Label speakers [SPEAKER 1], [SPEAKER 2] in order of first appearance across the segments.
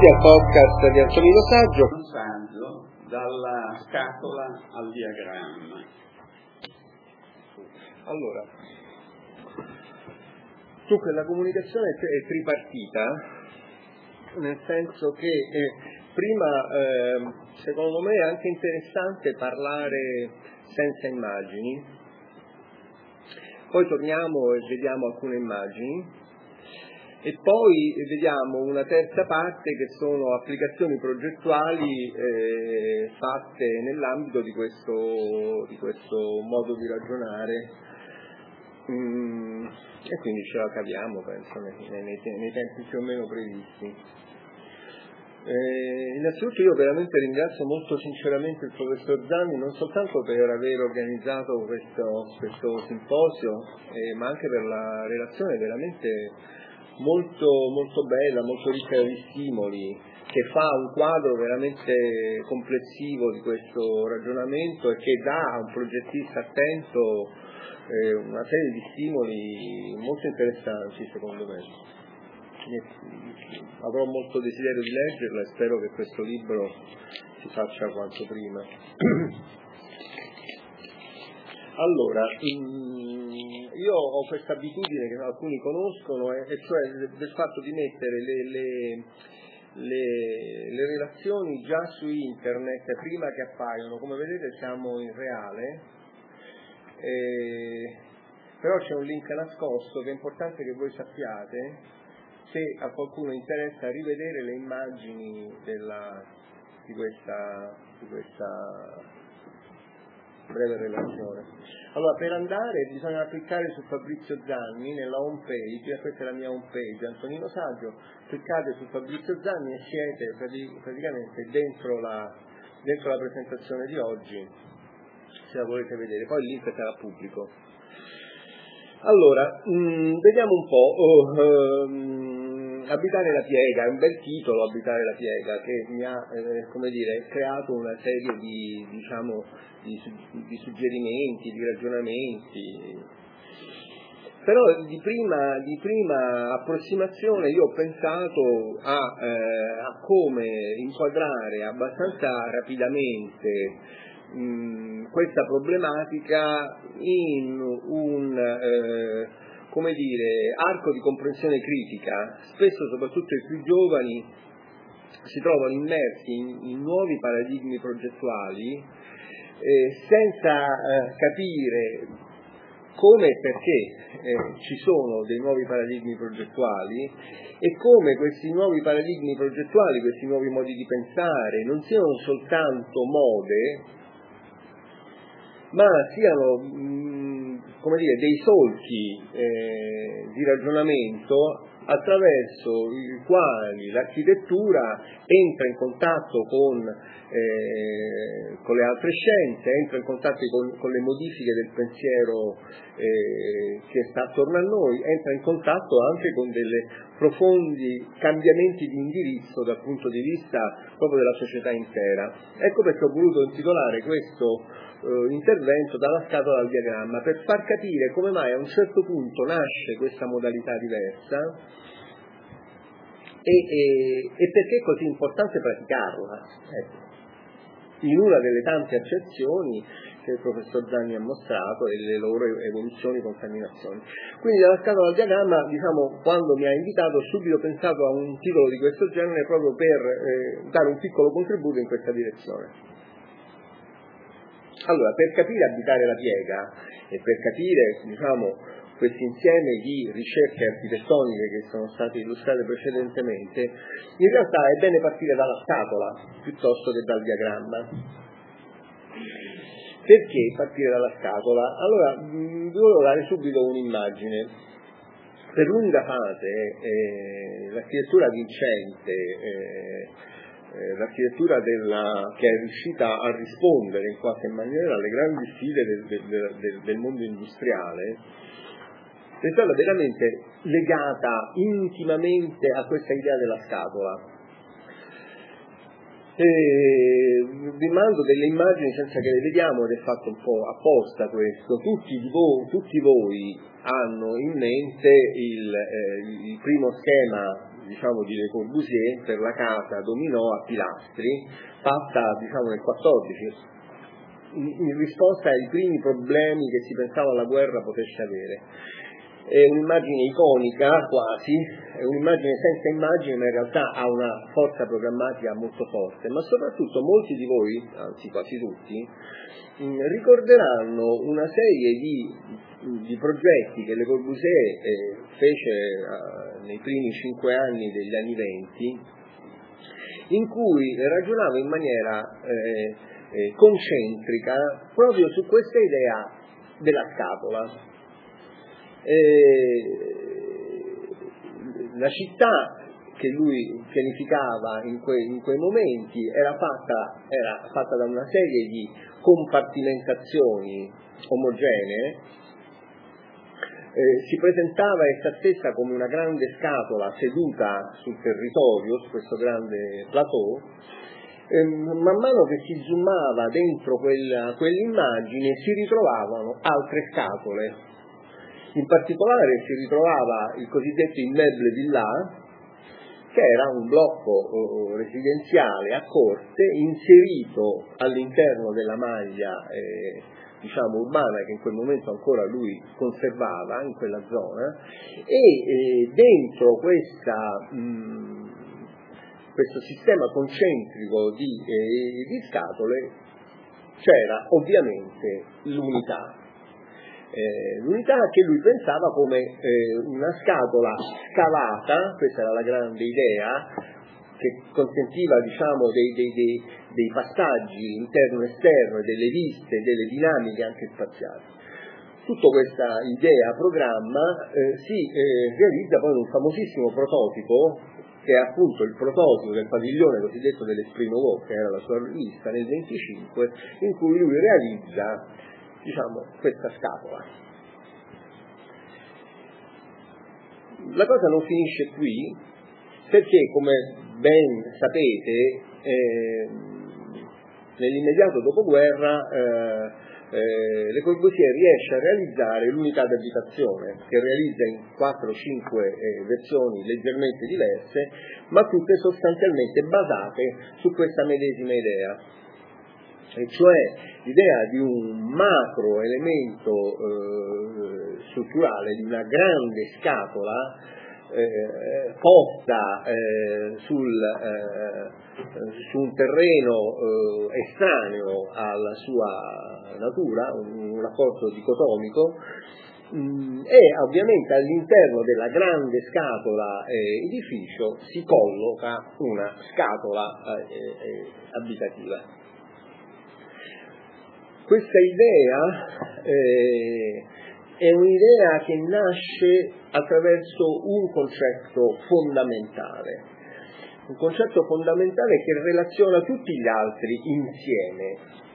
[SPEAKER 1] benvenuti al podcast di Antonino Saggio.
[SPEAKER 2] Un saggio dalla scatola al diagramma.
[SPEAKER 1] Allora, dunque la comunicazione è tripartita, nel senso che prima, secondo me, è anche interessante parlare senza immagini, poi torniamo e vediamo alcune immagini, e poi vediamo una terza parte che sono applicazioni progettuali fatte nell'ambito di questo modo di ragionare, e quindi ce la caviamo, penso, nei tempi più o meno previsti. Innanzitutto io veramente ringrazio molto sinceramente il professor Zanni, non soltanto per aver organizzato questo simposio, ma anche per la relazione veramente molto, molto bella, molto ricca di stimoli, che fa un quadro veramente complessivo di questo ragionamento e che dà a un progettista attento una serie di stimoli molto interessanti, secondo me. Avrò molto desiderio di leggerla e spero che questo libro si faccia quanto prima. Allora, io ho questa abitudine che alcuni conoscono, e cioè del fatto di mettere le relazioni già su internet prima che appaiono. Come vedete siamo in reale, però c'è un link nascosto che è importante che voi sappiate, se a qualcuno interessa rivedere le immagini di questa breve relazione. Allora, per andare bisogna cliccare su Fabrizio Zanni nella home page, questa è la mia home page, Antonino Saggio, cliccate su Fabrizio Zanni e siete praticamente dentro la presentazione di oggi, se la volete vedere, poi il link sarà pubblico. Allora, vediamo un po'. Abitare la piega, è un bel titolo, Abitare la piega, che mi ha creato una serie di suggerimenti, di ragionamenti. Però di prima approssimazione io ho pensato a come inquadrare abbastanza rapidamente questa problematica in un arco di comprensione critica. Spesso, soprattutto i più giovani, si trovano immersi in nuovi paradigmi progettuali senza capire come e perché ci sono dei nuovi paradigmi progettuali e come questi nuovi paradigmi progettuali, questi nuovi modi di pensare non siano soltanto mode, ma siano dei solchi di ragionamento attraverso i quali l'architettura entra in contatto con le altre scienze, entra in contatto con le modifiche del pensiero che sta attorno a noi, entra in contatto anche con delle profondi cambiamenti di indirizzo dal punto di vista proprio della società intera. Ecco perché ho voluto intitolare questo intervento Dalla scatola al diagramma, per far capire come mai a un certo punto nasce questa modalità diversa e perché è così importante praticarla, in una delle tante accezioni che il professor Zanni ha mostrato e le loro evoluzioni e contaminazioni. Quindi Dalla scatola al diagramma, quando mi ha invitato, ho subito pensato a un titolo di questo genere proprio per dare un piccolo contributo in questa direzione. Allora, per capire Abitare la piega e per capire questo insieme di ricerche architettoniche che sono state illustrate precedentemente, in realtà è bene partire dalla scatola piuttosto che dal diagramma. Perché partire dalla scatola? Allora, vi volevo dare subito un'immagine. Per lunga fase l'architettura vincente, l'architettura che è riuscita a rispondere in qualche maniera alle grandi sfide del mondo industriale, è stata veramente legata intimamente a questa idea della scatola. Vi mando delle immagini senza che le vediamo, ed è fatto un po' apposta questo. Tutti voi hanno in mente il primo schema diciamo, di Le Corbusier per la casa Dominò a Pilastri, fatta, diciamo, nel 14, in risposta ai primi problemi che si pensava la guerra potesse avere. È un'immagine iconica quasi, è un'immagine senza immagine, ma in realtà ha una forza programmatica molto forte, ma soprattutto molti di voi, anzi quasi tutti, ricorderanno una serie di progetti che Le Corbusier fece nei primi 5 anni degli anni 20, in cui ragionava in maniera concentrica proprio su questa idea della scatola. La città che lui pianificava in quei momenti era fatta da una serie di compartimentazioni omogenee, si presentava essa stessa come una grande scatola seduta sul territorio, su questo grande plateau. Man mano che si zoomava dentro quell'immagine si ritrovavano altre scatole. In particolare si ritrovava il cosiddetto immeuble villa, che era un blocco residenziale a corte inserito all'interno della maglia diciamo urbana che in quel momento ancora lui conservava in quella zona, e dentro questo sistema concentrico di scatole c'era ovviamente l'unità. L'unità che lui pensava come una scatola scavata, questa era la grande idea, che consentiva, diciamo, dei passaggi interno-esterno, delle viste, delle dinamiche anche spaziali. Tutta questa idea, programma, si realizza poi in un famosissimo prototipo, che è appunto il prototipo del padiglione cosiddetto dell'Esprimo Walk, che era la sua rivista nel 25, in cui lui realizza, diciamo, questa scatola. La cosa non finisce qui, perché, come ben sapete, nell'immediato dopoguerra Le Corbusier riesce a realizzare l'unità d'abitazione, che realizza in 4-5 versioni leggermente diverse, ma tutte sostanzialmente basate su questa medesima idea, e cioè l'idea di un macro elemento strutturale, di una grande scatola posta su un terreno estraneo alla sua natura, un rapporto dicotomico, e ovviamente all'interno della grande scatola edificio si colloca una scatola abitativa. Questa idea è un'idea che nasce attraverso un concetto fondamentale che relaziona tutti gli altri insieme.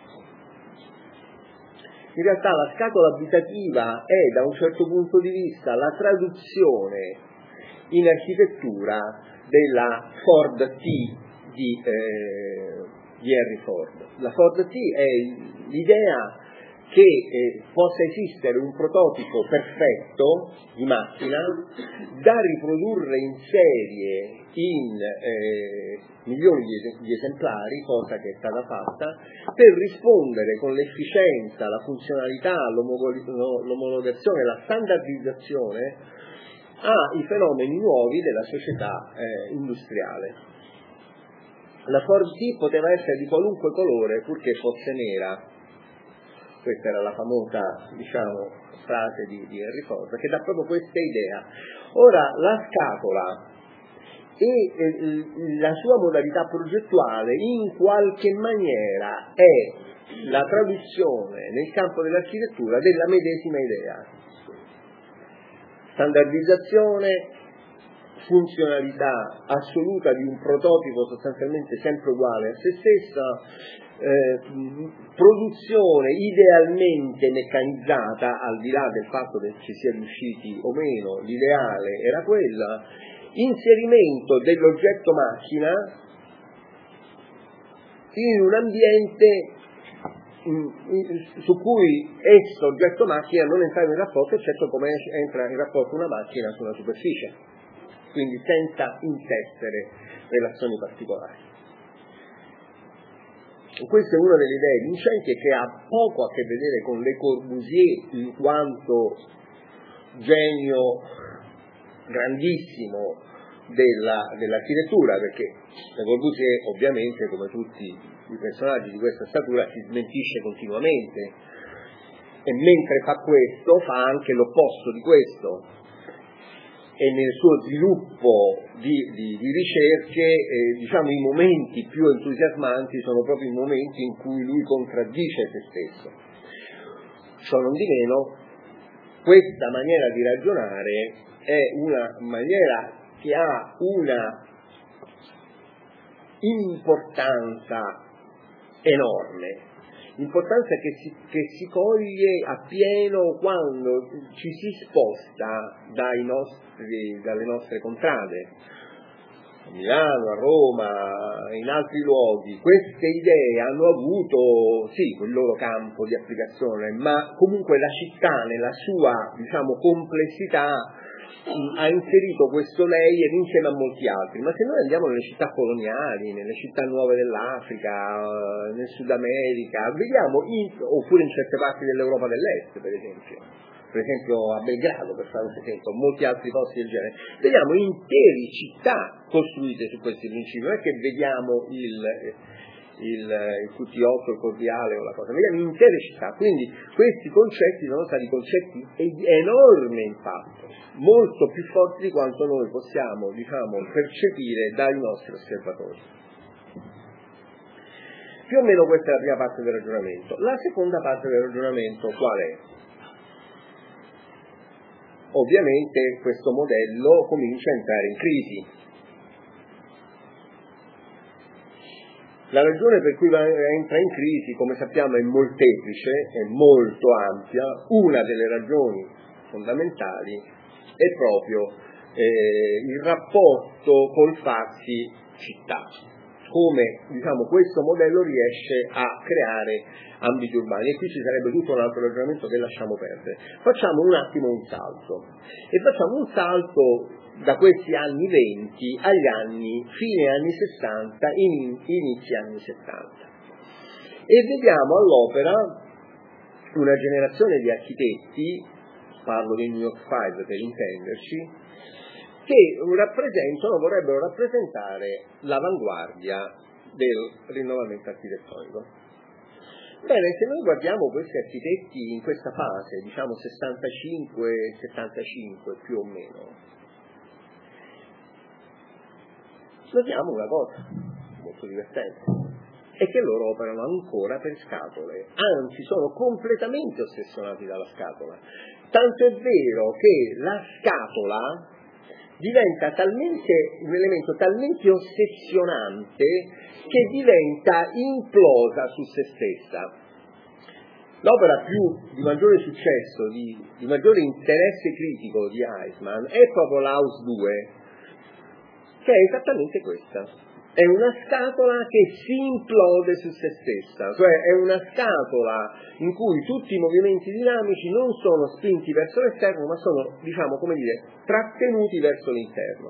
[SPEAKER 1] In realtà la scatola abitativa è, da un certo punto di vista, la traduzione in architettura della Ford T di Henry Ford. La Ford T è l'idea che possa esistere un prototipo perfetto di macchina da riprodurre in serie in milioni di esemplari, cosa che è stata fatta, per rispondere con l'efficienza, la funzionalità, l'omologazione, la standardizzazione ai fenomeni nuovi della società industriale. La Ford T poteva essere di qualunque colore purché fosse nera. Questa era la famosa, diciamo, frase di Henry Ford, che dà proprio questa idea. Ora, la scatola e la sua modalità progettuale in qualche maniera è la traduzione nel campo dell'architettura della medesima idea. Standardizzazione, funzionalità assoluta di un prototipo sostanzialmente sempre uguale a se stessa, produzione idealmente meccanizzata, al di là del fatto che ci sia riusciti o meno, l'ideale era quella, inserimento dell'oggetto macchina in un ambiente su cui esso, oggetto macchina, non entrava in rapporto, eccetto come entra in rapporto una macchina su una superficie. quindi senza intessere relazioni particolari. Questa è una delle idee vincenti e che ha poco a che vedere con Le Corbusier in quanto genio grandissimo dell'architettura, perché Le Corbusier ovviamente, come tutti i personaggi di questa statura, si smentisce continuamente e mentre fa questo fa anche l'opposto di questo, e nel suo sviluppo di ricerche diciamo i momenti più entusiasmanti sono proprio i momenti in cui lui contraddice se stesso. Ciò non di meno, questa maniera di ragionare è una maniera che ha una importanza enorme, importanza che si coglie appieno quando ci si sposta dalle nostre contrade, a Milano, a Roma, in altri luoghi. Queste idee hanno avuto sì il loro campo di applicazione, ma comunque la città nella sua complessità ha inserito questo layer insieme a molti altri. Ma se noi andiamo nelle città coloniali, nelle città nuove dell'Africa, nel Sud America, vediamo, oppure in certe parti dell'Europa dell'Est per esempio a Belgrado, per fare un esempio, molti altri posti del genere, vediamo intere città costruite su questi principi. Non è che vediamo il Cutiotto, il Corviale o la cosa, vediamo intere città. Quindi questi concetti sono stati concetti di enorme impatto, molto più forti di quanto noi possiamo percepire dai nostri osservatori. Più o meno questa è la prima parte del ragionamento. La seconda parte del ragionamento qual è? Ovviamente questo modello comincia a entrare in crisi. La ragione per cui entra in crisi, come sappiamo, è molteplice, è molto ampia. Una delle ragioni fondamentali è proprio il rapporto col farsi città, come questo modello riesce a creare ambiti urbani, e qui ci sarebbe tutto un altro ragionamento che lasciamo perdere. Facciamo un attimo un salto, e facciamo un salto da questi anni 20 agli fine anni 60, inizi anni 70, e vediamo all'opera una generazione di architetti, parlo dei New York Five per intenderci, che vorrebbero rappresentare l'avanguardia del rinnovamento architettonico. Bene, se noi guardiamo questi architetti in questa fase, 65-75 più o meno, notiamo una cosa molto divertente, è che loro operano ancora per scatole, anzi sono completamente ossessionati dalla scatola, tanto è vero che la scatola diventa un elemento talmente ossessionante che diventa implosa su se stessa. L'opera di maggiore successo, di maggiore interesse critico di Eichmann è proprio l'Haus 2, che è esattamente questa. È una scatola che si implode su se stessa, cioè è una scatola in cui tutti i movimenti dinamici non sono spinti verso l'esterno, ma sono, trattenuti verso l'interno.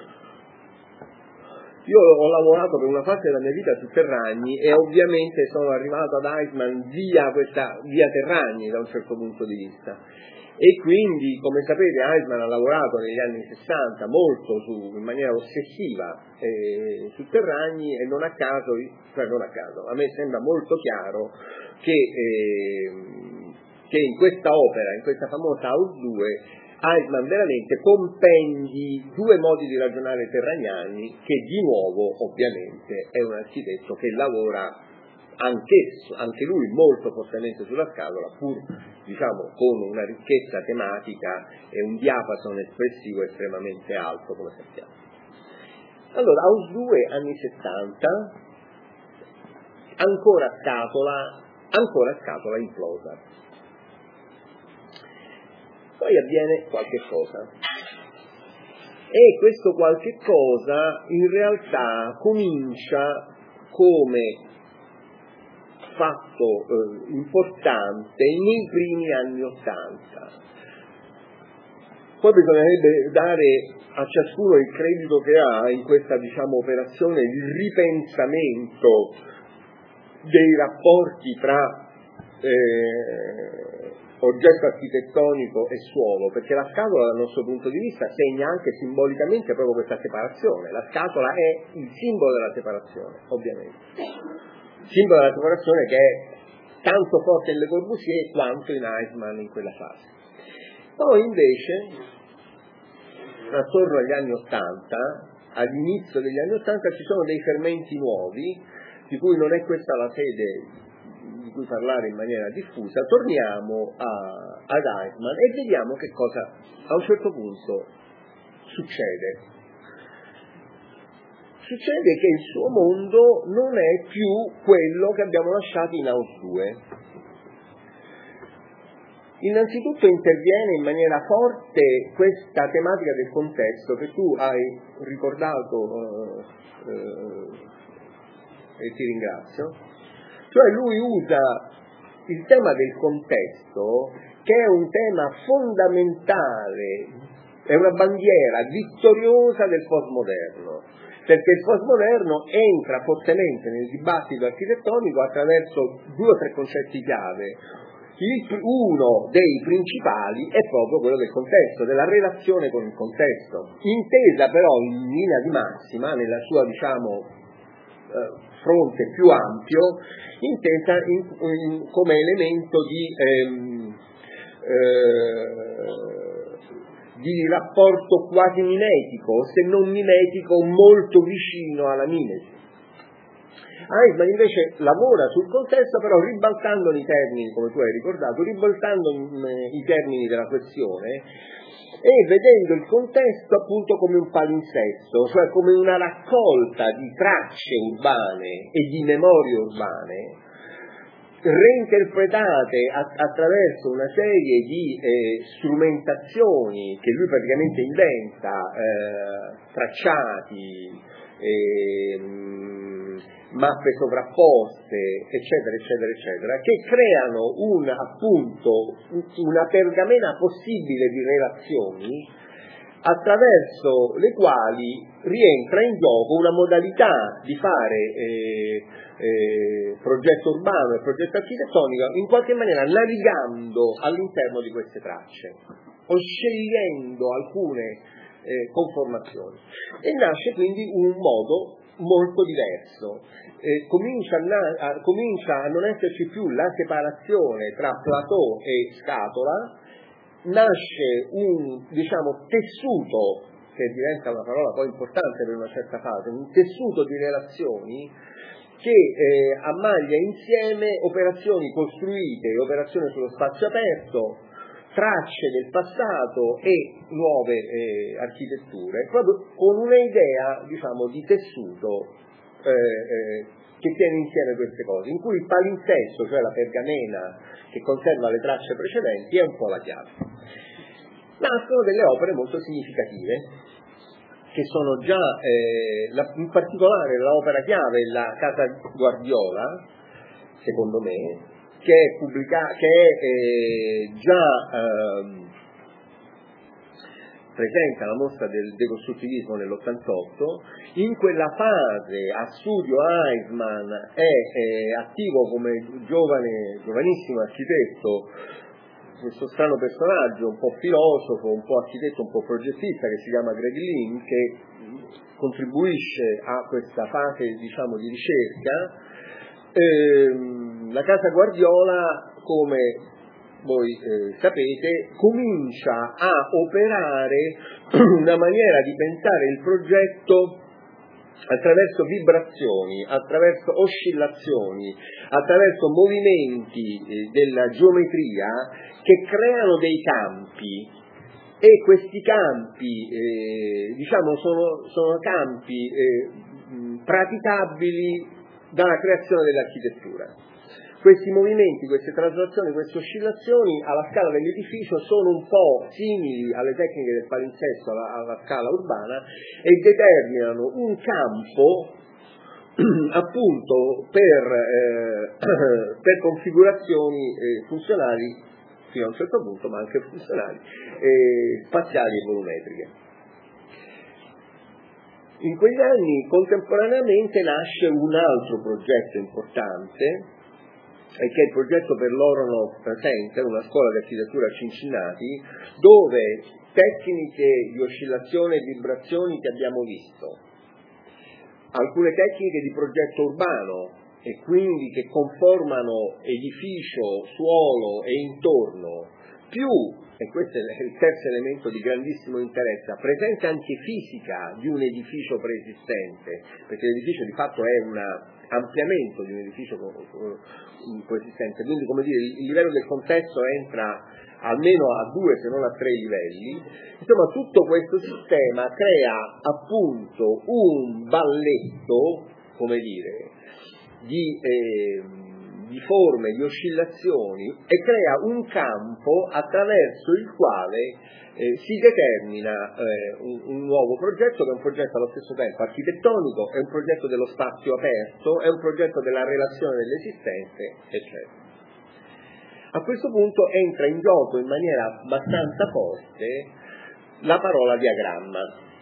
[SPEAKER 1] Io ho lavorato per una parte della mia vita su Terragni e ovviamente sono arrivato ad Eichmann via Terragni da un certo punto di vista. E quindi, come sapete, Eichmann ha lavorato negli anni 60 molto in maniera ossessiva su Terragni, e non a caso, a me sembra molto chiaro che in questa opera, in questa famosa Haus 2, Eichmann veramente compendi due modi di ragionare terragnani, che di nuovo ovviamente è un architetto che lavora anche lui molto fortemente sulla scatola, pur con una ricchezza tematica e un diapason espressivo estremamente alto, come sappiamo. Allora, Haus 2, anni 70, ancora scatola implosa. Poi avviene qualche cosa, e questo qualche cosa in realtà comincia come fatto importante nei primi anni 80, Poi bisognerebbe dare a ciascuno il credito che ha in questa, diciamo, operazione di ripensamento dei rapporti tra oggetto architettonico e suolo, perché la scatola dal nostro punto di vista segna anche simbolicamente proprio questa separazione. La scatola è il simbolo della separazione, ovviamente. Il simbolo della separazione che è tanto forte in Le Corbusier quanto in Eichmann in quella fase. Poi invece, attorno agli anni '80, all'inizio degli anni '80, ci sono dei fermenti nuovi, di cui non è questa la sede di cui parlare in maniera diffusa. Torniamo ad Eichmann e vediamo che cosa a un certo punto succede. Succede che il suo mondo non è più quello che abbiamo lasciato in House 2. Innanzitutto interviene in maniera forte questa tematica del contesto che tu hai ricordato e ti ringrazio. Cioè lui usa il tema del contesto, che è un tema fondamentale, è una bandiera vittoriosa del postmoderno, perché il postmoderno entra fortemente nel dibattito architettonico attraverso 2 o 3 concetti chiave. Uno dei principali è proprio quello del contesto, della relazione con il contesto, intesa però in linea di massima, nella sua, diciamo, fronte più ampio, intesa come elemento di rapporto quasi mimetico, se non mimetico, molto vicino alla mimesi. Eichmann invece lavora sul contesto, però ribaltando i termini, come tu hai ricordato, ribaltando i termini della questione e vedendo il contesto appunto come un palinsesto, cioè come una raccolta di tracce urbane e di memorie urbane reinterpretate attraverso una serie di strumentazioni che lui praticamente inventa, tracciati, mappe sovrapposte, eccetera, eccetera, eccetera, che creano appunto una pergamena possibile di relazioni attraverso le quali rientra in gioco una modalità di fare progetto urbano e progetto architettonico in qualche maniera navigando all'interno di queste tracce o scegliendo alcune conformazioni, e nasce quindi un modo molto diverso. Comincia a non esserci più la separazione tra plateau e scatola, nasce un, diciamo, tessuto, che diventa una parola poi importante per una certa fase, un tessuto di relazioni che ammaglia insieme operazioni costruite, operazioni sullo spazio aperto, tracce del passato e nuove architetture, proprio con un'idea, diciamo, di tessuto che tiene insieme queste cose, in cui il palinsesto, cioè la pergamena che conserva le tracce precedenti, è un po' la chiave. Nascono delle opere molto significative, che sono già, in particolare l'opera chiave, la Casa Guardiola, secondo me, che è già presente alla mostra del decostruttivismo nell'88. In quella fase a studio Eichmann è attivo come giovanissimo architetto questo strano personaggio, un po' filosofo, un po' architetto, un po' progettista, che si chiama Greg Lynn, che contribuisce a questa fase, diciamo, di ricerca. La Casa Guardiola, come voi sapete, comincia a operare una maniera di pensare il progetto attraverso vibrazioni, attraverso oscillazioni, attraverso movimenti della geometria che creano dei campi, e questi campi diciamo sono campi praticabili dalla creazione dell'architettura. Questi movimenti, queste traslazioni, queste oscillazioni alla scala dell'edificio sono un po' simili alle tecniche del palinsesto alla scala urbana e determinano un campo appunto per configurazioni funzionali fino a un certo punto, ma anche funzionali, spaziali e volumetriche. In quegli anni contemporaneamente nasce un altro progetto importante, che è il progetto per l'Oronoff Center, una scuola di architettura a Cincinnati, dove tecniche di oscillazione e vibrazioni che abbiamo visto, alcune tecniche di progetto urbano e quindi che conformano edificio, suolo e intorno, più, e questo è il terzo elemento di grandissimo interesse, la presenza anche fisica di un edificio preesistente, perché l'edificio di fatto è un ampliamento di un edificio coesistente, quindi come dire il livello del contesto entra almeno a 2 se non a 3 livelli. Insomma, tutto questo sistema crea appunto un balletto, come dire, di forme, di oscillazioni, e crea un campo attraverso il quale si determina un nuovo progetto, che è un progetto allo stesso tempo architettonico, è un progetto dello spazio aperto, è un progetto della relazione dell'esistente, eccetera. A questo punto entra in gioco in maniera abbastanza forte la parola diagramma.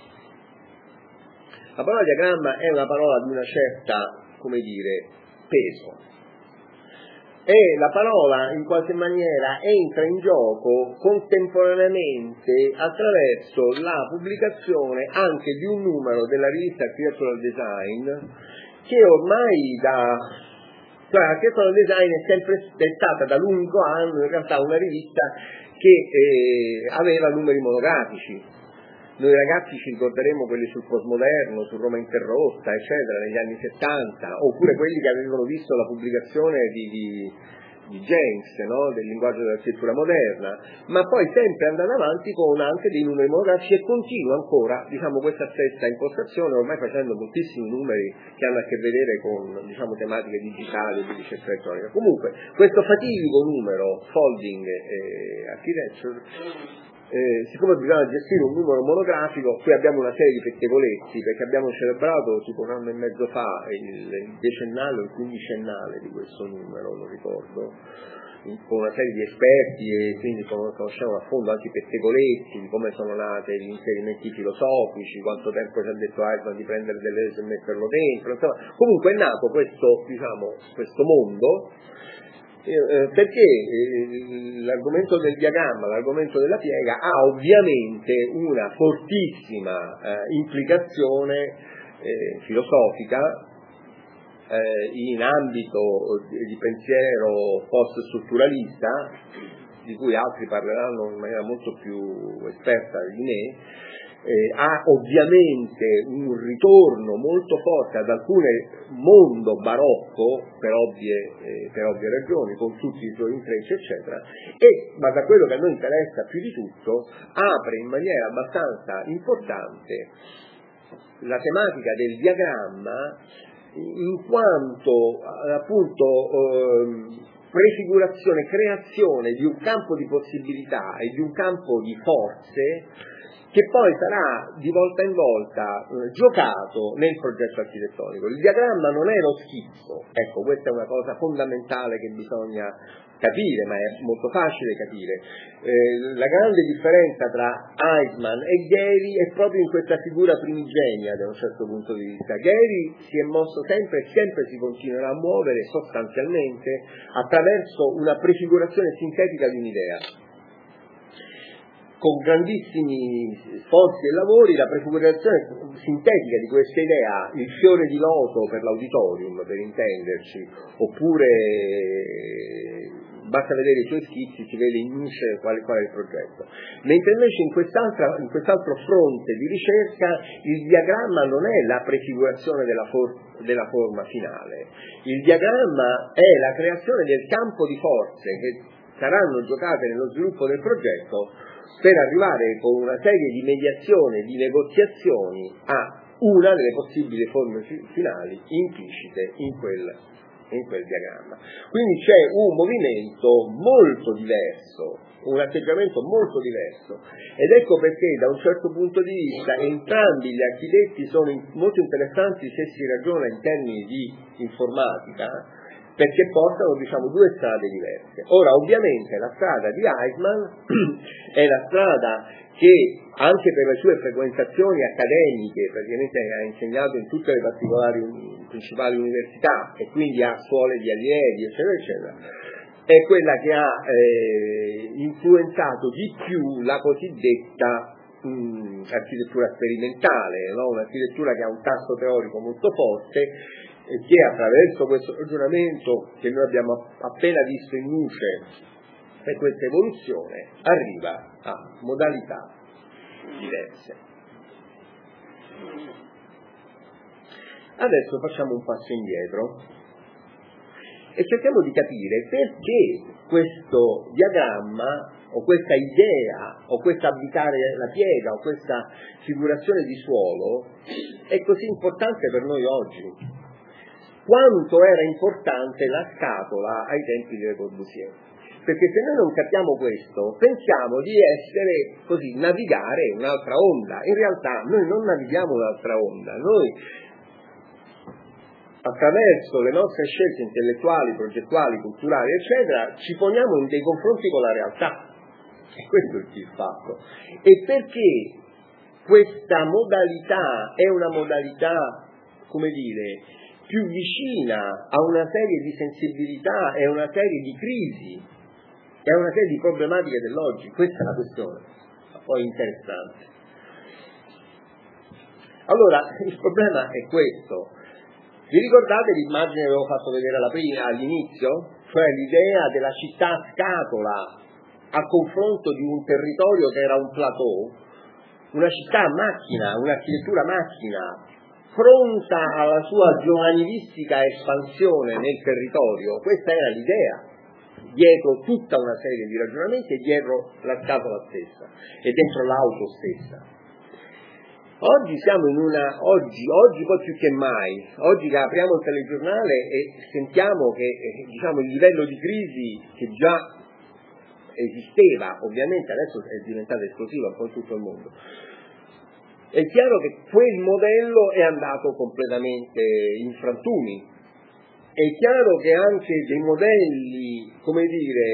[SPEAKER 1] La parola diagramma è una parola di una certa, come dire, peso. E la parola in qualche maniera entra in gioco contemporaneamente attraverso la pubblicazione anche di un numero della rivista Architectural Design, che ormai cioè Architectural Design è sempre stata da lungo anno in realtà una rivista che aveva numeri monografici. Noi ragazzi ci ricorderemo quelli sul postmoderno, su Roma interrotta, eccetera, negli anni 70, oppure quelli che avevano visto la pubblicazione di James, no? Del linguaggio dell'architettura moderna, ma poi sempre andando avanti con anche dei numeri monografici, e continua ancora, diciamo, questa stessa impostazione, ormai facendo moltissimi numeri che hanno a che vedere con, diciamo, tematiche digitali e di ricerca elettronica. Comunque, questo fatidico numero, Folding Architecture, siccome bisogna gestire un numero monografico, qui abbiamo una serie di pettegolezzi, perché abbiamo celebrato tipo 1 anno e mezzo fa il decennale o il quindicennale di questo numero, non ricordo, con una serie di esperti, e quindi conosciamo a fondo anche i pettegolezzi, di come sono nati gli inserimenti filosofici, quanto tempo ci ha detto Heitman di prendere delle e metterlo dentro, insomma. Comunque è nato questo mondo, perché l'argomento del diagramma, l'argomento della piega ha ovviamente una fortissima implicazione filosofica in ambito di pensiero post-strutturalista, di cui altri parleranno in maniera molto più esperta di me. Ha ovviamente un ritorno molto forte ad alcune mondo barocco per ovvie ragioni, con tutti i suoi intrecci eccetera, ma da quello che a noi interessa più di tutto apre in maniera abbastanza importante la tematica del diagramma, in quanto appunto prefigurazione, creazione di un campo di possibilità e di un campo di forze che poi sarà di volta in volta giocato nel progetto architettonico. Il diagramma non è lo schizzo, ecco, questa è una cosa fondamentale che bisogna capire, ma è molto facile capire. La grande differenza tra Heitman e Gehry è proprio in questa figura primigenia da un certo punto di vista. Gehry si è mosso sempre e sempre si continuerà a muovere sostanzialmente attraverso una prefigurazione sintetica di un'idea. Con grandissimi sforzi e lavori la prefigurazione sintetica di questa idea, il fiore di loto per l'auditorium, per intenderci, oppure basta vedere i suoi schizzi, si vede in luce qual è il progetto. Mentre invece in quest'altro fronte di ricerca il diagramma non è la prefigurazione della forma finale, il diagramma è la creazione del campo di forze che saranno giocate nello sviluppo del progetto per arrivare con una serie di mediazioni, di negoziazioni a una delle possibili forme finali implicite in quel diagramma. Quindi c'è un movimento molto diverso, un atteggiamento molto diverso, ed ecco perché da un certo punto di vista entrambi gli architetti sono molto interessanti se si ragiona in termini di informatica, perché portano, diciamo, due strade diverse. Ora, ovviamente, la strada di Eichmann è la strada che, anche per le sue frequentazioni accademiche, praticamente ha insegnato in tutte le principali università e quindi ha scuole di allievi, eccetera, eccetera, è quella che ha influenzato di più la cosiddetta architettura sperimentale, no? Un'architettura che ha un tasso teorico molto forte e che attraverso questo ragionamento che noi abbiamo appena visto in luce e questa evoluzione arriva a modalità diverse. Adesso facciamo un passo indietro e cerchiamo di capire perché questo diagramma o questa idea o questa abitare la piega o questa figurazione di suolo è così importante per noi oggi. Quanto era importante la scatola ai tempi di Le Corbusier. Perché se noi non capiamo questo, pensiamo di essere così, navigare un'altra onda. In realtà noi non navighiamo un'altra onda, noi attraverso le nostre scelte intellettuali, progettuali, culturali, eccetera, ci poniamo in dei confronti con la realtà. E questo è il fatto. E perché questa modalità è una modalità, come dire, più vicina a una serie di sensibilità e a una serie di crisi e a una serie di problematiche dell'oggi. Questa è la questione, poi interessante. Allora, il problema è questo. Vi ricordate l'immagine che avevo fatto vedere all'inizio? Cioè l'idea della città scatola a confronto di un territorio che era un plateau, una città a macchina, un'architettura macchina, pronta alla sua giovanilistica espansione nel territorio. Questa era l'idea, dietro tutta una serie di ragionamenti e dietro la scatola stessa e dentro l'auto stessa. Oggi siamo in oggi poi più che mai, oggi che apriamo il telegiornale e sentiamo che diciamo, il livello di crisi che già esisteva, ovviamente adesso è diventato esplosivo un po' in tutto il mondo. È chiaro che quel modello è andato completamente in frantumi. È chiaro che anche dei modelli, come dire,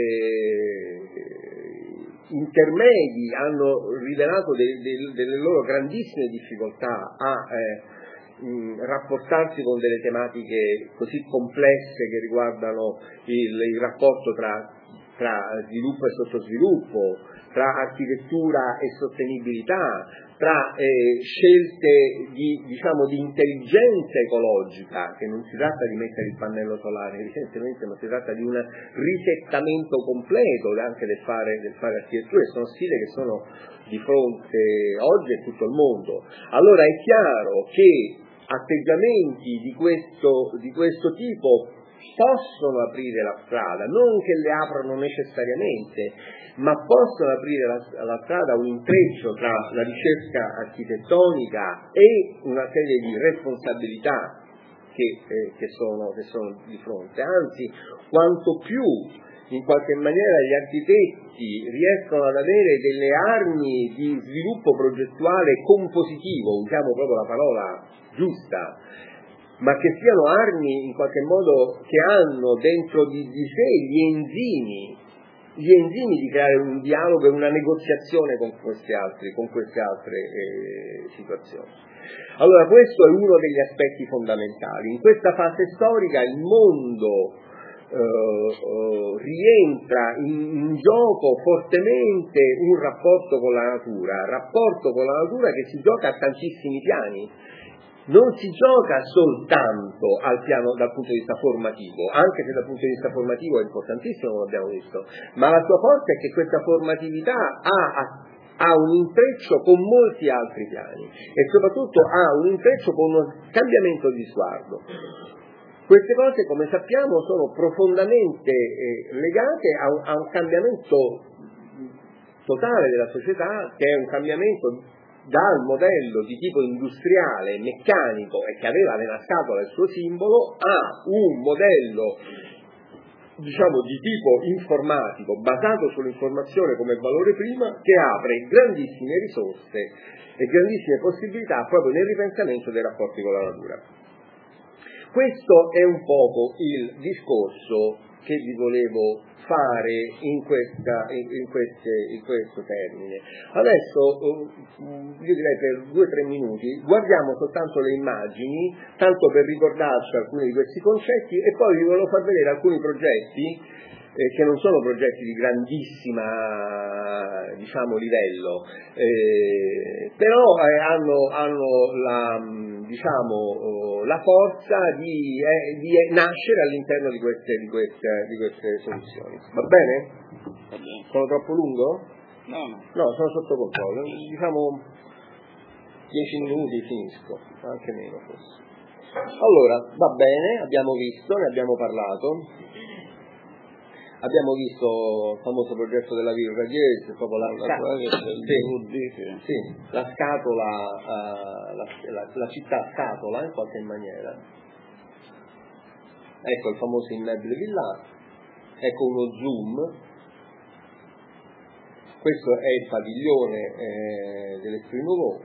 [SPEAKER 1] intermedi hanno rivelato delle loro grandissime difficoltà a rapportarsi con delle tematiche così complesse che riguardano il rapporto tra sviluppo e sottosviluppo, tra architettura e sostenibilità, tra scelte di intelligenza ecologica, che non si tratta di mettere il pannello solare evidentemente, ma si tratta di un risettamento completo anche del fare architettura. Sono sfide che sono di fronte oggi a tutto il mondo. Allora è chiaro che atteggiamenti di questo tipo possono aprire la strada, non che le aprano necessariamente, ma possono aprire la strada a un intreccio tra la ricerca architettonica e una serie di responsabilità che sono di fronte. Anzi, quanto più in qualche maniera gli architetti riescono ad avere delle armi di sviluppo progettuale compositivo, usiamo proprio la parola giusta, ma che siano armi in qualche modo che hanno dentro di sé gli enzimi di creare un dialogo e una negoziazione con queste altre situazioni. Allora questo è uno degli aspetti fondamentali. In questa fase storica il mondo rientra in gioco fortemente un rapporto con la natura che si gioca a tantissimi piani. Non si gioca soltanto dal punto di vista formativo, anche se dal punto di vista formativo è importantissimo, come abbiamo visto, ma la sua forza è che questa formatività ha un intreccio con molti altri piani e soprattutto ha un intreccio con uno cambiamento di sguardo. Queste cose, come sappiamo, sono profondamente legate a un cambiamento totale della società, che è un cambiamento dal modello di tipo industriale, meccanico e che aveva nella scatola il suo simbolo, a un modello di tipo informatico basato sull'informazione come valore prima, che apre grandissime risorse e grandissime possibilità proprio nel ripensamento dei rapporti con la natura. Questo è un poco il discorso che vi volevo fare in questo termine. Adesso io direi per 2-3 minuti guardiamo soltanto le immagini, tanto per ricordarci alcuni di questi concetti, e poi vi volevo far vedere alcuni progetti che non sono progetti di grandissima livello, però hanno la forza di nascere all'interno di queste soluzioni. Va bene? Sono troppo lungo?
[SPEAKER 2] No,
[SPEAKER 1] sono sotto controllo. 10 minuti finisco, anche meno forse. Allora, va bene, abbiamo visto, ne abbiamo parlato. Abbiamo visto il famoso progetto della Virga Chiesa, proprio la scatola, la città scatola in qualche maniera. Ecco il famoso immobile villare, ecco uno zoom. Questo è il padiglione dell'Esprit Nouveau.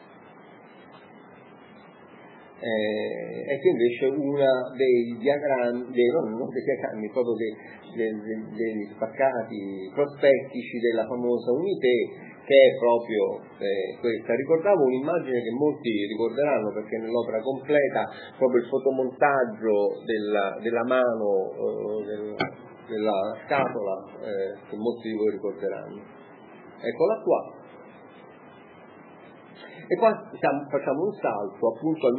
[SPEAKER 1] Ecco invece una dei diagrammi, non dei diagrammi, proprio degli spaccati prospettici della famosa Unité, che è proprio questa. Ricordavo un'immagine che molti ricorderanno perché nell'opera completa proprio il fotomontaggio della mano della scatola, che molti di voi ricorderanno. Eccola qua. E qua facciamo un salto appunto al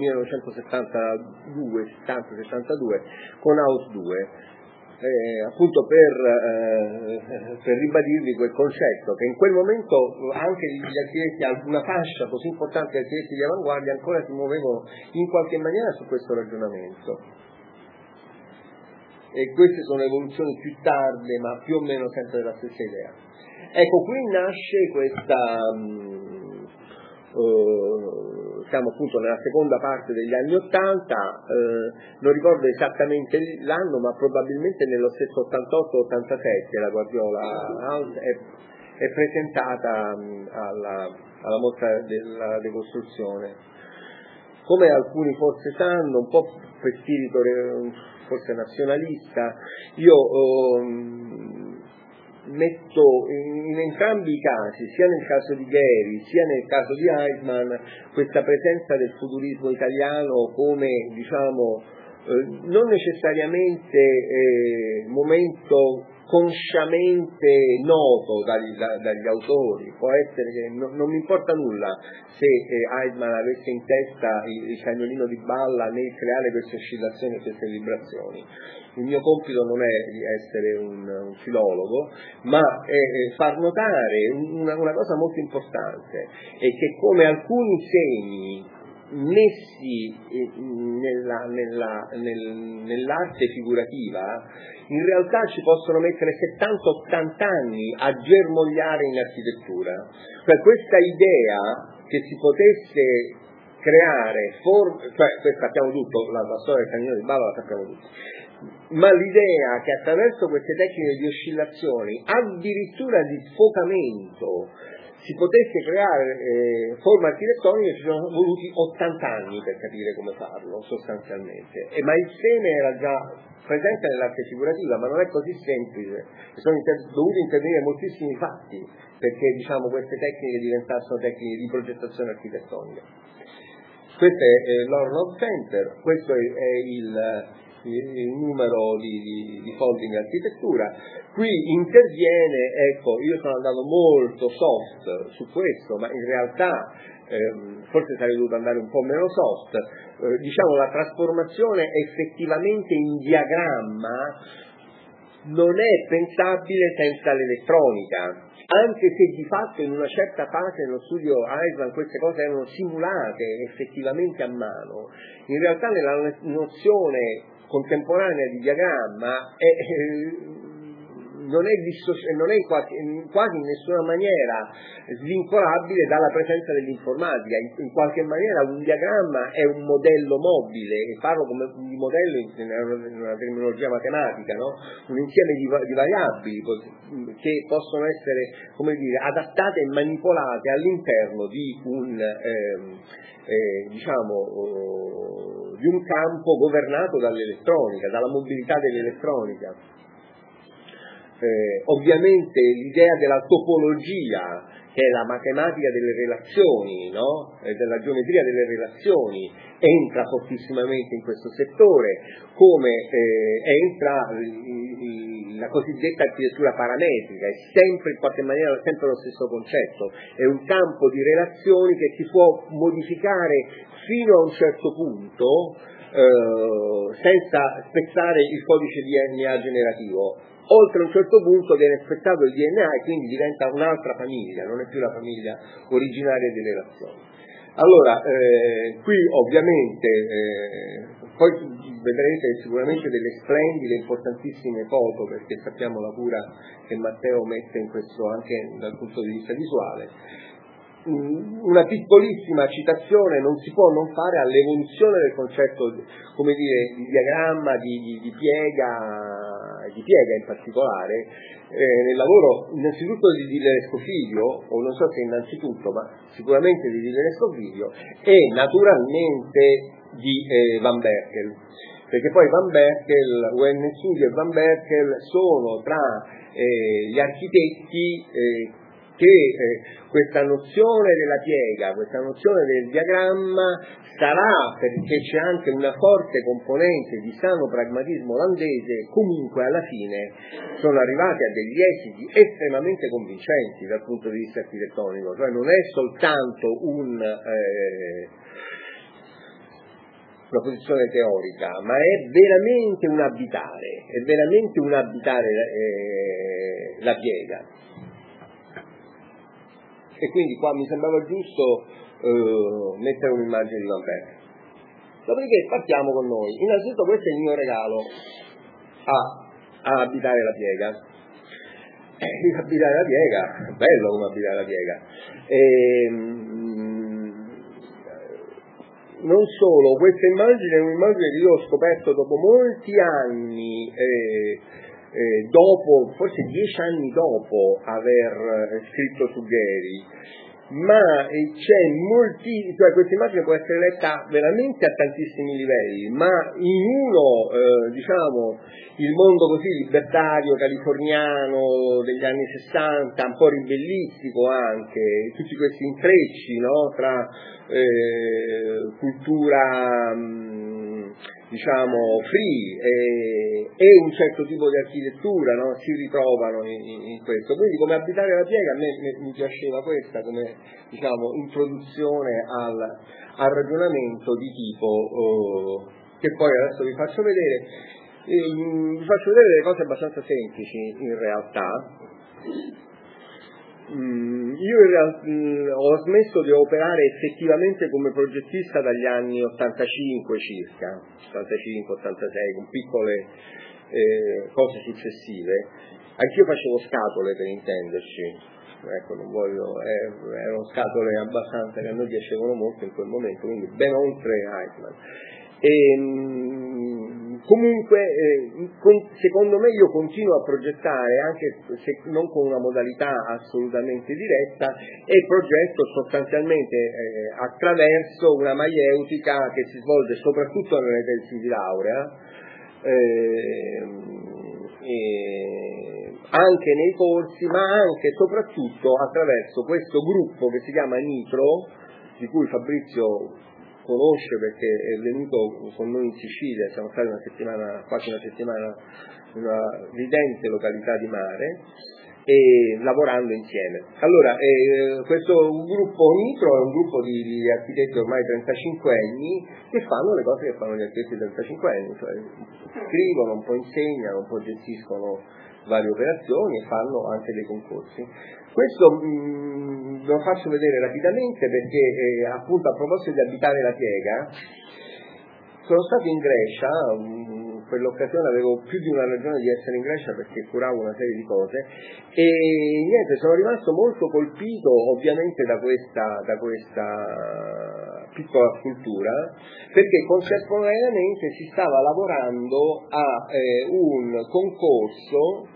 [SPEAKER 1] 1972 con House 2, appunto per ribadirvi quel concetto che in quel momento anche gli architetti, una fascia così importante di architetti di avanguardia ancora si muovevano in qualche maniera su questo ragionamento. E queste sono evoluzioni più tarde, ma più o meno sempre della stessa idea. Ecco, qui nasce questa... siamo appunto nella seconda parte degli anni '80, non ricordo esattamente l'anno, ma probabilmente nello stesso 88-87 la Guardiola House è presentata alla mostra della decostruzione. Come alcuni forse sanno, un po' per spirito forse nazionalista, io metto in entrambi i casi, sia nel caso di Gehry sia nel caso di Eichmann, questa presenza del futurismo italiano come non necessariamente momento consciamente noto dagli autori. Può essere che non mi importa nulla se Eichmann avesse in testa il cagnolino di balla nel creare queste oscillazioni e queste vibrazioni. Il mio compito non è di essere un filologo, ma far notare una cosa molto importante, è che come alcuni segni messi nell'arte figurativa in realtà ci possono mettere 70-80 anni a germogliare in architettura. Cioè questa idea che si potesse creare, sappiamo tutto, la storia del cagnolino di balla la sappiamo tutti, ma l'idea che attraverso queste tecniche di oscillazioni, addirittura di sfocamento, si potesse creare forme architettoniche, ci sono voluti 80 anni per capire come farlo sostanzialmente, ma il seme era già presente nell'arte figurativa, ma non è così semplice, sono dovuti intervenire moltissimi fatti perché queste tecniche diventassero tecniche di progettazione architettonica. Questo è l'Orlov Center, questo è il numero di folding architettura. Qui interviene, ecco, io sono andato molto soft su questo, ma in realtà forse sarei dovuto andare un po' meno soft. La trasformazione effettivamente in diagramma non è pensabile senza l'elettronica, anche se di fatto in una certa fase nello studio Eichmann queste cose erano simulate effettivamente a mano. In realtà nella nozione contemporanea di diagramma non è quasi in nessuna maniera svincolabile dalla presenza dell'informatica. In qualche maniera un diagramma è un modello mobile, e parlo come di modello in una terminologia matematica, no? Un insieme di variabili che possono essere, come dire, adattate e manipolate all'interno di di un campo governato dall'elettronica, dalla mobilità dell'elettronica. Ovviamente l'idea della topologia, che è la matematica delle relazioni, no? Della geometria delle relazioni, entra fortissimamente in questo settore, come entra la cosiddetta architettura parametrica. È sempre, in qualche maniera, sempre lo stesso concetto, è un campo di relazioni che si può modificare fino a un certo punto senza spezzare il codice DNA generativo. Oltre un certo punto viene spezzato il DNA e quindi diventa un'altra famiglia, non è più la famiglia originaria delle relazioni. Allora, qui ovviamente, poi vedrete sicuramente delle splendide, importantissime foto, perché sappiamo la cura che Matteo mette in questo anche dal punto di vista visuale. Una piccolissima citazione non si può non fare all'evoluzione del concetto, come dire, di diagramma, di piega in particolare, nel lavoro innanzitutto di Dillere Scofidio, o non so se innanzitutto, ma sicuramente di Dillere Scofidio, e naturalmente di Van Berkel, perché poi Van Berkel, Uehne-Sully e Van Berkel sono tra gli architetti che questa nozione della piega, questa nozione del diagramma sarà, perché c'è anche una forte componente di sano pragmatismo olandese, comunque alla fine sono arrivati a degli esiti estremamente convincenti dal punto di vista architettonico, cioè non è soltanto una posizione teorica, ma è veramente un abitare la piega. E quindi qua mi sembrava giusto mettere un'immagine di Van Berkel. Dopodiché partiamo con noi. Innanzitutto questo è il mio regalo a abitare la piega. Abitare la piega, bello come abitare la piega. Non solo, questa immagine è un'immagine che io ho scoperto dopo molti anni, dopo, forse 10 anni dopo aver scritto su Gehry, ma cioè questa immagine può essere letta veramente a tantissimi livelli, ma in uno, il mondo così libertario, californiano degli anni 60, un po' ribellistico anche, tutti questi intrecci, no, tra cultura free e un certo tipo di architettura, no? Si ritrovano in questo. Quindi come abitare la piega a me mi piaceva questa come introduzione al ragionamento di tipo che poi adesso vi faccio vedere. Vi faccio vedere delle cose abbastanza semplici in realtà. Io ho smesso di operare effettivamente come progettista dagli anni 85 circa, 85-86, con piccole cose successive. Anch'io facevo scatole, per intenderci, ecco, non voglio, erano scatole abbastanza che a noi piacevano molto in quel momento, quindi ben oltre Eichmann. Comunque, secondo me io continuo a progettare, anche se non con una modalità assolutamente diretta, e progetto sostanzialmente attraverso una maieutica che si svolge soprattutto nelle tesi di laurea, anche nei corsi, ma anche e soprattutto attraverso questo gruppo che si chiama Nitro, di cui Fabrizio conosce perché è venuto con noi in Sicilia, siamo stati quasi una settimana in una ridente località di mare, e lavorando insieme. Allora, questo gruppo Nitro è un gruppo di architetti ormai 35 anni che fanno le cose che fanno gli architetti 35 anni, cioè scrivono, un po' insegnano, un po' gestiscono varie operazioni e fanno anche dei concorsi. Questo lo faccio vedere rapidamente perché appunto a proposito di abitare la piega, sono stato in Grecia quell'occasione avevo più di una ragione di essere in Grecia perché curavo una serie di cose e niente, sono rimasto molto colpito ovviamente da questa piccola scultura, perché contemporaneamente si stava lavorando a un concorso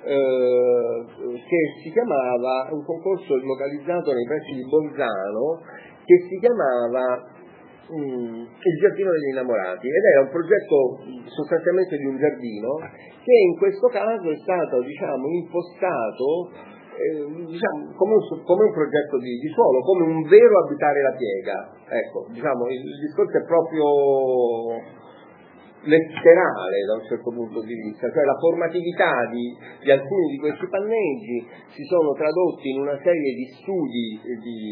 [SPEAKER 1] che si chiamava, un concorso localizzato nei pressi di Bolzano, che si chiamava Il giardino degli innamorati, ed era un progetto sostanzialmente di un giardino che in questo caso è stato, diciamo, impostato come un progetto di suolo, come un vero abitare la piega. Ecco, diciamo, il discorso è proprio letterale da un certo punto di vista, cioè la formatività di alcuni di questi panneggi si sono tradotti in una serie di studi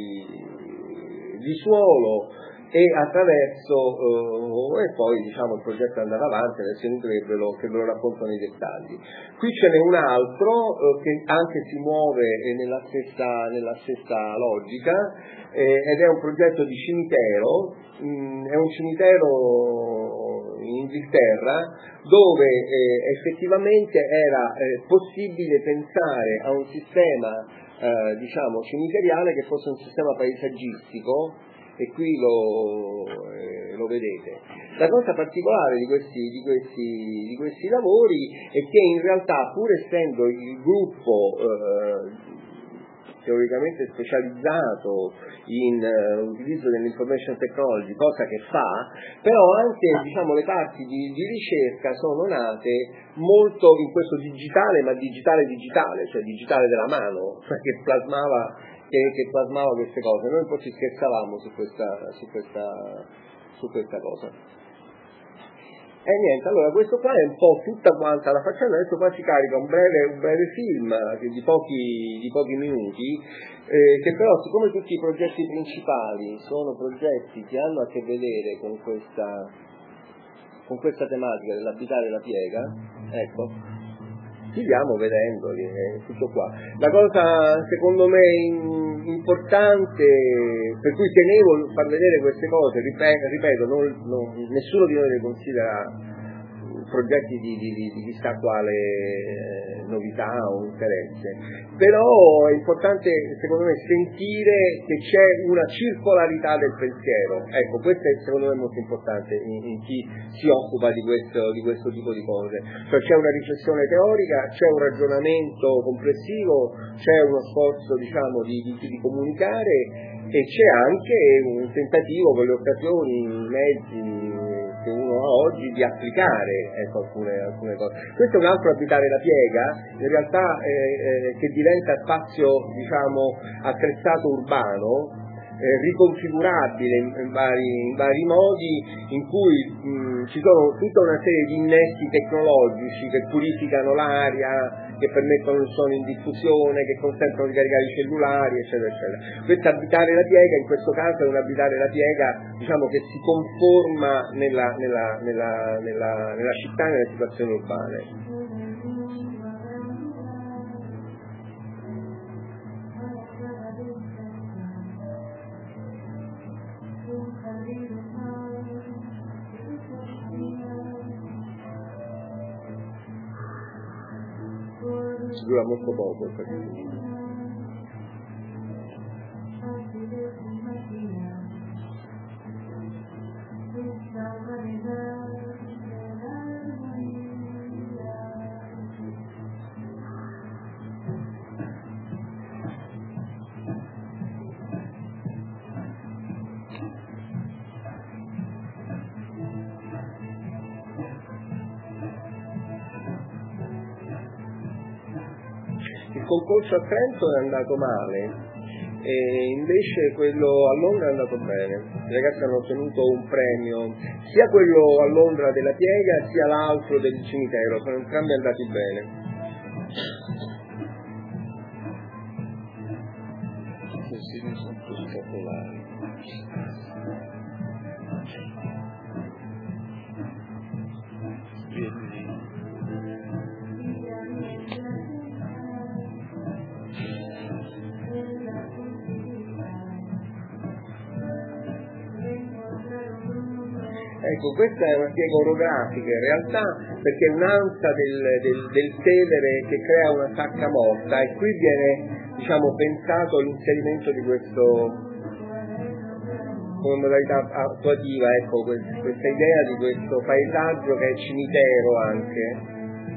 [SPEAKER 1] di suolo e attraverso e poi diciamo il progetto è andato avanti, adesso è inutile che ve lo racconto nei dettagli. Qui ce n'è un altro che anche si muove nella stessa logica ed è un progetto di cimitero, è un cimitero in Inghilterra dove effettivamente era possibile pensare a un sistema diciamo cimiteriale che fosse un sistema paesaggistico, e qui lo vedete. La cosa particolare di questi lavori è che in realtà, pur essendo il gruppo teoricamente specializzato in utilizzo dell'information technology, cosa che fa, però anche diciamo, le parti di ricerca sono nate molto in questo digitale, ma digitale, cioè digitale della mano, cioè che plasmava queste cose. Noi un po' ci scherzavamo su questa cosa. E niente, allora questo qua è un po' tutta quanta la faccenda. Adesso qua ci carica un breve film di pochi minuti, che però, siccome tutti i progetti principali sono progetti che hanno a che vedere con questa tematica dell'abitare la piega, ecco, stiamo vedendoli, tutto qua. La cosa secondo me importante, per cui tenevo a far vedere queste cose, ripeto, nessuno di noi le considera progetti di chissà quale novità o interesse, però è importante secondo me sentire che c'è una circolarità del pensiero, ecco, questo è secondo me molto importante in chi si occupa di questo tipo di cose, cioè c'è una riflessione teorica, c'è un ragionamento complessivo, c'è uno sforzo diciamo di comunicare e c'è anche un tentativo con le occasioni, i mezzi che uno ha oggi di applicare ecco, alcune cose. Questo è un altro abitare la piega, in realtà che diventa spazio diciamo attrezzato urbano, riconfigurabile in vari modi, in cui ci sono tutta una serie di innesti tecnologici che purificano l'aria, che permettono il suono in diffusione, che consentono di caricare i cellulari, eccetera, eccetera. Questo abitare la piega, in questo caso, è un abitare la piega, diciamo, che si conforma nella città e nelle situazioni urbane. Dura molto poco il film. Il concorso a Trento è andato male e invece quello a Londra è andato bene. I ragazzi hanno ottenuto un premio, sia quello a Londra della piega sia l'altro del cimitero, sono entrambi andati bene. Questi sono tutti popolari. Ecco, questa è una piega orografica, in realtà perché è un'ansia del Tevere che crea una sacca morta, e qui viene, diciamo, pensato l'inserimento di questo come modalità attuativa, ecco, questa idea di questo paesaggio che è cimitero anche.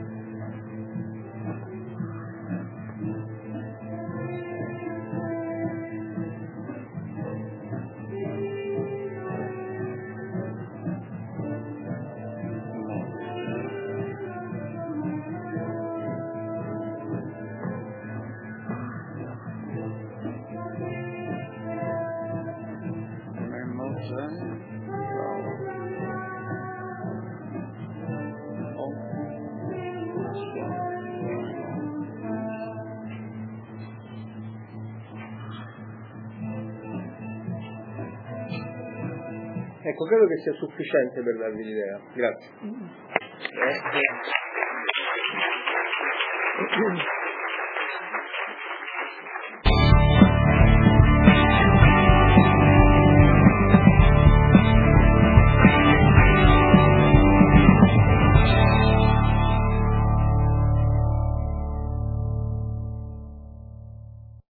[SPEAKER 1] Ecco, credo che sia sufficiente per darvi l'idea. Grazie.